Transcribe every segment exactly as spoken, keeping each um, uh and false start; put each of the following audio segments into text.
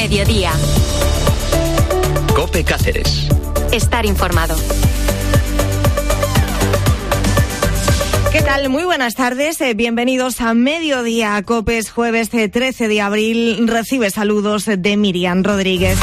mediodía. COPE Cáceres. Estar informado. ¿Qué tal? Muy buenas tardes. Eh, bienvenidos a Mediodía COPE. Es jueves eh, trece de abril. Recibe saludos de Miriam Rodríguez.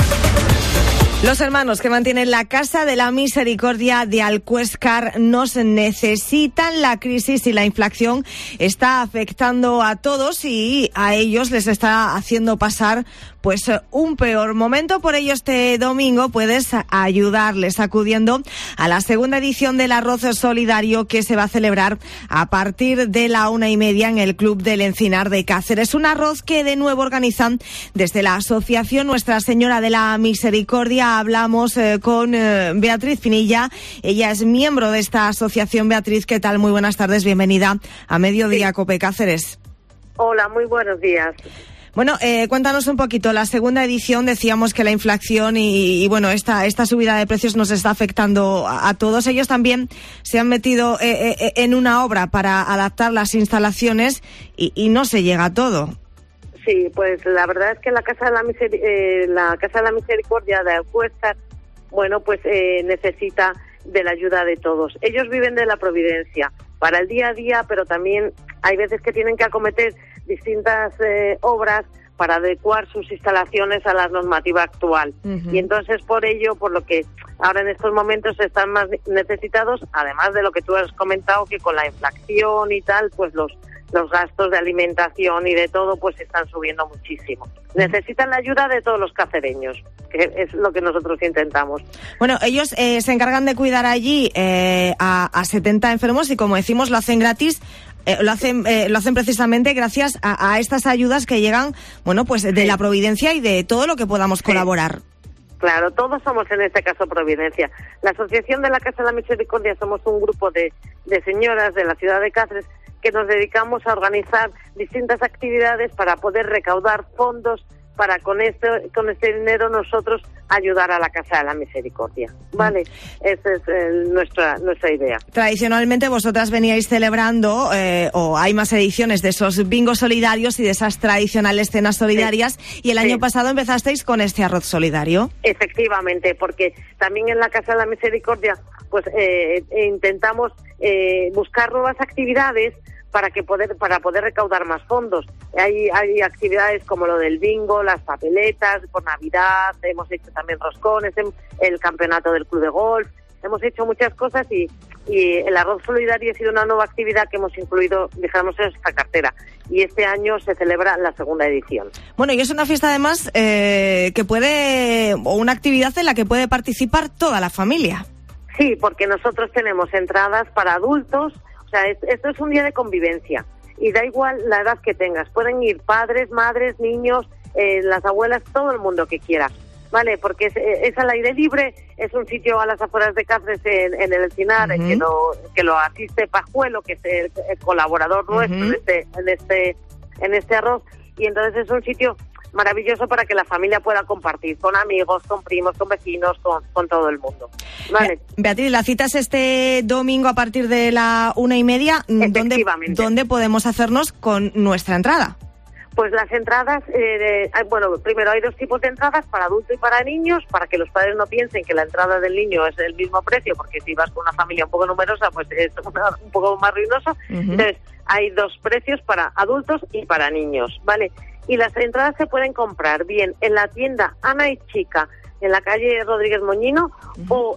Los hermanos que mantienen la Casa de la Misericordia de Alcuéscar nos necesitan. La crisis y la inflación está afectando a todos y a ellos les está haciendo pasar pues un peor momento. Por ello, este domingo puedes ayudarles acudiendo a la segunda edición del Arroz Solidario que se va a celebrar a partir de la una y media en el Club del Encinar de Cáceres. Un arroz que de nuevo organizan desde la Asociación Nuestra Señora de la Misericordia. Hablamos eh, con eh, Beatriz Pinilla. Ella es miembro de esta asociación. Beatriz, ¿qué tal? Muy buenas tardes. Bienvenida a Mediodía sí. COPE Cáceres. Hola, muy buenos días. Bueno, eh, cuéntanos un poquito. La segunda edición, decíamos que la inflación y, y bueno, esta esta subida de precios nos está afectando a, a todos. Ellos también se han metido eh, eh, en una obra para adaptar las instalaciones y, y no se llega a todo. Sí, pues la verdad es que la Casa de la, Miseri- eh, la Casa de la Misericordia de Alcuéscar, bueno, pues eh, necesita de la ayuda de todos. Ellos viven de la providencia para el día a día, pero también hay veces que tienen que acometer distintas eh, obras para adecuar sus instalaciones a la normativa actual. Uh-huh. Y entonces por ello, por lo que ahora en estos momentos están más necesitados, además de lo que tú has comentado, que con la inflación y tal, pues los los gastos de alimentación y de todo pues están subiendo muchísimo. Necesitan la ayuda de todos los cacereños, que es lo que nosotros intentamos. Bueno, ellos eh, se encargan de cuidar allí eh, a, a setenta enfermos y, como decimos, lo hacen gratis. Eh, lo hacen eh, lo hacen precisamente gracias a, a estas ayudas que llegan, bueno, pues de sí. la Providencia y de todo lo que podamos sí. colaborar. Claro, todos somos en este caso Providencia. La Asociación de la Casa de la Misericordia somos un grupo de, de señoras de la ciudad de Cáceres que nos dedicamos a organizar distintas actividades para poder recaudar fondos para con este con este dinero nosotros ayudar a la Casa de la Misericordia, ¿vale? Mm. Esa es eh, nuestra nuestra idea. Tradicionalmente vosotras veníais celebrando, eh, o hay más ediciones de esos bingos solidarios y de esas tradicionales cenas solidarias, sí. y el año sí. pasado empezasteis con este arroz solidario. Efectivamente, porque también en la Casa de la Misericordia pues eh, intentamos eh, buscar nuevas actividades para que poder para poder recaudar más fondos. Hay hay actividades como lo del bingo, las papeletas por Navidad, hemos hecho también roscones, el campeonato del club de golf, hemos hecho muchas cosas y, y el arroz solidario ha sido una nueva actividad que hemos incluido, dijéramos, en esta cartera. Y este año se celebra la segunda edición. Bueno, y es una fiesta además eh, que puede, o una actividad en la que puede participar toda la familia. Sí, porque nosotros tenemos entradas para adultos. O sea, esto es un día de convivencia y da igual la edad que tengas. Pueden ir padres, madres, niños, eh, las abuelas, todo el mundo que quiera, ¿vale? Porque es, es al aire libre, es un sitio a las afueras de Cáceres en, en el Encinar, uh-huh. que lo que lo asiste Pajuelo, que es el, el colaborador nuestro uh-huh. en este en este en este arroz, y entonces es un sitio maravilloso para que la familia pueda compartir con amigos, con primos, con vecinos, con, con todo el mundo. Vale. Beatriz, la cita es este domingo a partir de la una y media. ¿Dónde, ¿Dónde podemos hacernos con nuestra entrada? Pues las entradas, eh, de, bueno, primero hay dos tipos de entradas, para adultos y para niños, para que los padres no piensen que la entrada del niño es el mismo precio, porque si vas con una familia un poco numerosa, pues es una, un poco más ruinoso. Uh-huh. Entonces, hay dos precios para adultos y para niños, ¿vale? Y las entradas se pueden comprar bien en la tienda Ana y Chica, en la calle Rodríguez Moñino, uh-huh. o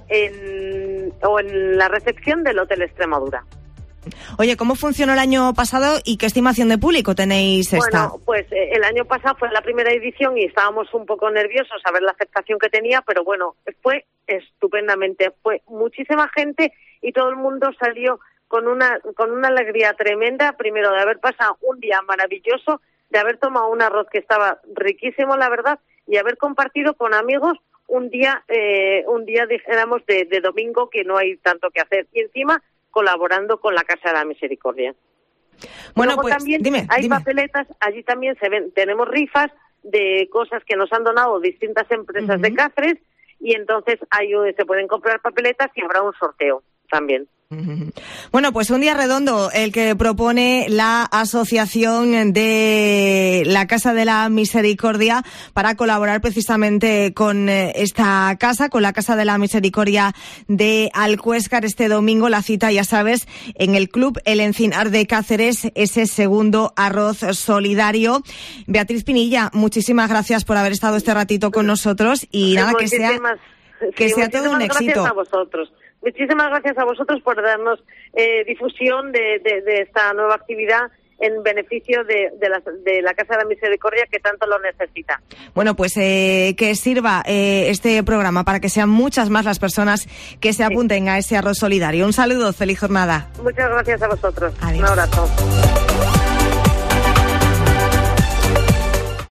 en o en la recepción del Hotel Extremadura. Oye, ¿cómo funcionó el año pasado y qué estimación de público tenéis esta? Bueno, pues eh, el año pasado fue la primera edición y estábamos un poco nerviosos a ver la aceptación que tenía, pero bueno, fue estupendamente, fue muchísima gente y todo el mundo salió con una con una alegría tremenda, primero de haber pasado un día maravilloso, de haber tomado un arroz que estaba riquísimo, la verdad, y haber compartido con amigos un día, eh, un día dijéramos de, de domingo que no hay tanto que hacer, y encima colaborando con la Casa de la Misericordia. Bueno, Luego pues también dime, hay dime. papeletas, allí también se ven, tenemos rifas de cosas que nos han donado distintas empresas uh-huh. de Cáceres, y entonces hay, se pueden comprar papeletas y habrá un sorteo también. Bueno, pues un día redondo el que propone la Asociación de la Casa de la Misericordia para colaborar precisamente con esta casa, con la Casa de la Misericordia de Alcuéscar. Este domingo la cita, ya sabes, en el Club El Encinar de Cáceres, ese segundo arroz solidario. Beatriz Pinilla, muchísimas gracias por haber estado este ratito con nosotros y nada, que sea, que sí, sea todo un éxito. Gracias a vosotros. Muchísimas gracias a vosotros por darnos eh, difusión de, de, de esta nueva actividad en beneficio de, de, la, de la Casa de la Misericordia, que tanto lo necesita. Bueno, pues eh, que sirva eh, este programa para que sean muchas más las personas que se apunten sí. a ese arroz solidario. Un saludo, feliz jornada. Muchas gracias a vosotros. Adiós. Un abrazo.